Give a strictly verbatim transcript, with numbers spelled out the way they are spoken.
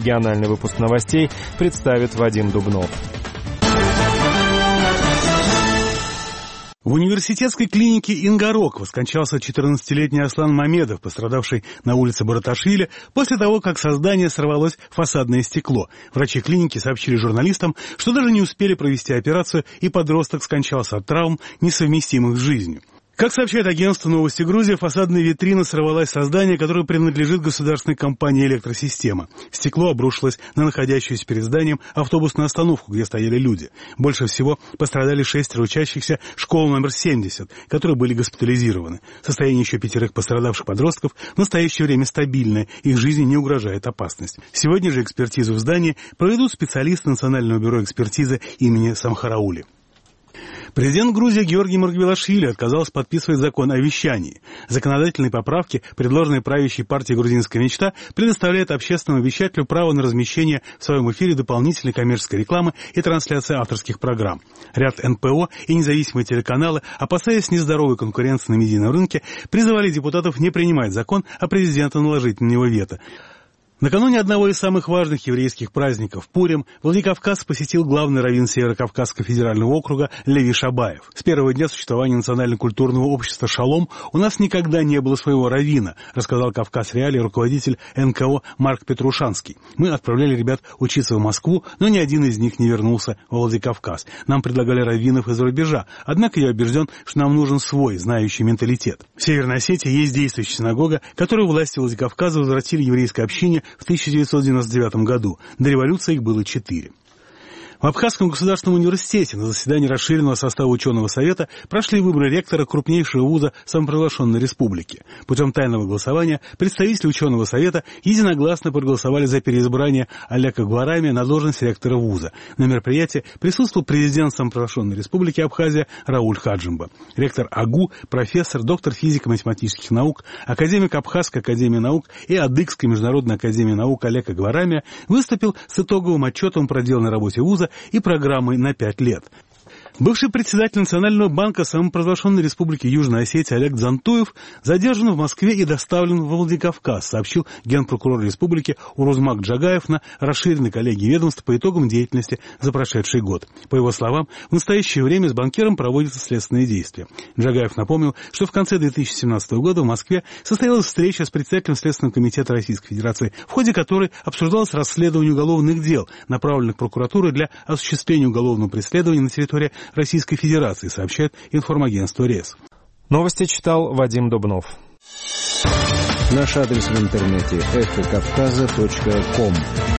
Региональный выпуск новостей представит Вадим Дубнов. В университетской клинике «Ингарок» скончался четырнадцатилетний Аслан Мамедов, пострадавший на улице Бараташвили, после того, как со здания сорвалось фасадное стекло. Врачи клиники сообщили журналистам, что даже не успели провести операцию, и подросток скончался от травм, несовместимых с жизнью. Как сообщает агентство «Новости Грузии», фасадная витрина сорвалась со здания, которое принадлежит государственной компании «Электросистема». Стекло обрушилось на находящуюся перед зданием автобусную остановку, где стояли люди. Больше всего пострадали шестеро учащихся школы номер семьдесят, которые были госпитализированы. Состояние еще пятерых пострадавших подростков в настоящее время стабильное, их жизни не угрожает опасность. Сегодня же экспертизу в здании проведут специалисты Национального бюро экспертизы имени Самхараули. Президент Грузии Георгий Маргвелашвили отказался подписывать закон о вещании. Законодательные поправки, предложенные правящей партией «Грузинская мечта», предоставляют общественному вещателю право на размещение в своем эфире дополнительной коммерческой рекламы и трансляции авторских программ. Ряд эн пэ о и независимые телеканалы, опасаясь нездоровой конкуренции на медийном рынке, призывали депутатов не принимать закон, а президента наложить на него вето. Накануне одного из самых важных еврейских праздников, Пурим, Владикавказ посетил главный раввин Северо-Кавказского федерального округа Леви Шабаев. С первого дня существования национально-культурного общества «Шалом» у нас никогда не было своего раввина, рассказал Кавказ Реалии руководитель эн ка о Марк Петрушанский. Мы отправляли ребят учиться в Москву, но ни один из них не вернулся во Владикавказ. Нам предлагали раввинов из-за рубежа, однако я убежден, что нам нужен свой, знающий менталитет. В Северной Осетии есть действующая синагога, которую власти Владикавказа возвратили еврейской общине в тысяча девятьсот девяносто девятом году. До революции их было четыре. В Абхазском государственном университете на заседании расширенного состава ученого совета прошли выборы ректора крупнейшего вуза самопровозглашенной республики. Путем тайного голосования представители ученого совета единогласно проголосовали за переизбрание Алеко Гварами на должность ректора вуза. На мероприятии присутствовал президент самопровозглашенной республики Абхазия Рауль Хаджимба. Ректор АГУ, профессор, доктор физико-математических наук, академик Абхазской академии наук и Адыгской международной академии наук Алеко Гварами выступил с итоговым отчетом о проделанной работе вуза и программой на пять лет. Бывший председатель Национального банка самопровозглашенной республики Южная Осетия Олег Дзантуев задержан в Москве и доставлен в Владикавказ, сообщил генпрокурор республики Урузмак Джагаев на расширенной коллегии ведомства по итогам деятельности за прошедший год. По его словам, в настоящее время с банкиром проводятся следственные действия. Джагаев напомнил, что в конце две тысячи семнадцатого года в Москве состоялась встреча с председателем Следственного комитета Российской Федерации, в ходе которой обсуждалось расследование уголовных дел, направленных прокуратурой для осуществления уголовного преследования на территории Российской Федерации, сообщает информагентство РЕС. Новости читал Вадим Дубнов. Наш адрес в интернете эхо кавказа точка ком.